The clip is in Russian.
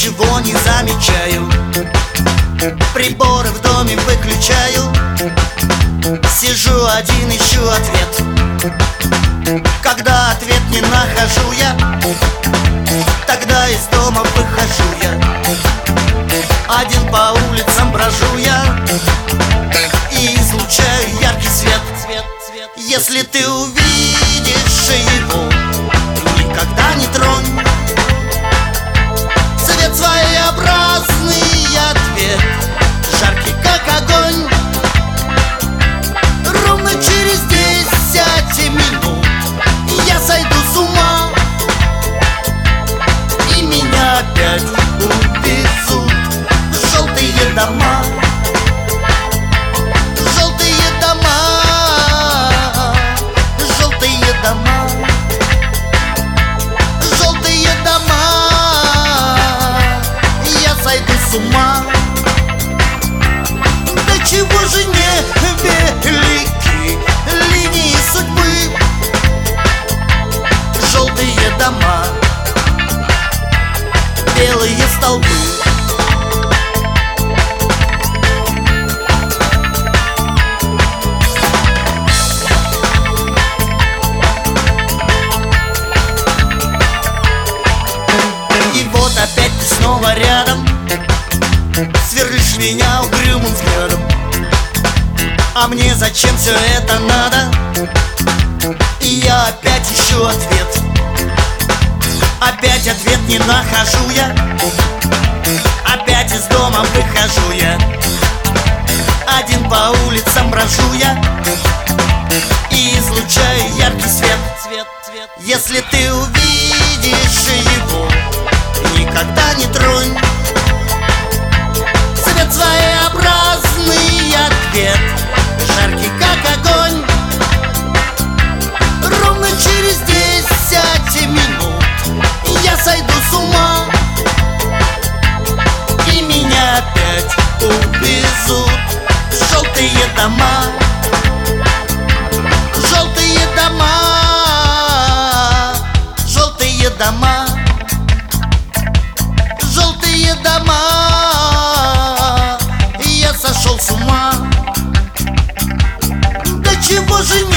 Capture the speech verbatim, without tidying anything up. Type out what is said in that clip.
ничего не замечаю. Приборы в доме выключаю. Сижу один, ищу ответ. Когда ответ не нахожу я, тогда из дома выхожу я. Один по улицам брожу я и излучаю яркий свет. Если ты увидишь его, никогда не тронь. Цвет своеобразный ответ, жаркий как огонь. Ровно через десять минут я сойду с ума, и меня опять увезут в желтые дома. Желтые дома, желтые дома, желтые дома. Я сойду с ума. Да чего же не велики линии судьбы? Желтые дома, белые столбы. И вот опять ты снова рядом, сверлишь меня угрюмым взглядом. А мне зачем все это надо? И я опять ищу ответ. Опять ответ не нахожу я. Опять из дома выхожу я. Один по улицам брожу я и излучаю яркий свет. Если ты увидишь его, никогда не тронь. Цвет своеобразный ответ, жаркий как огонь. Ровно через десять минут я сойду с ума, и меня опять увезут в желтые дома. Желтые дома, желтые дома, желтые дома. Я сошел с ума. Да чего же не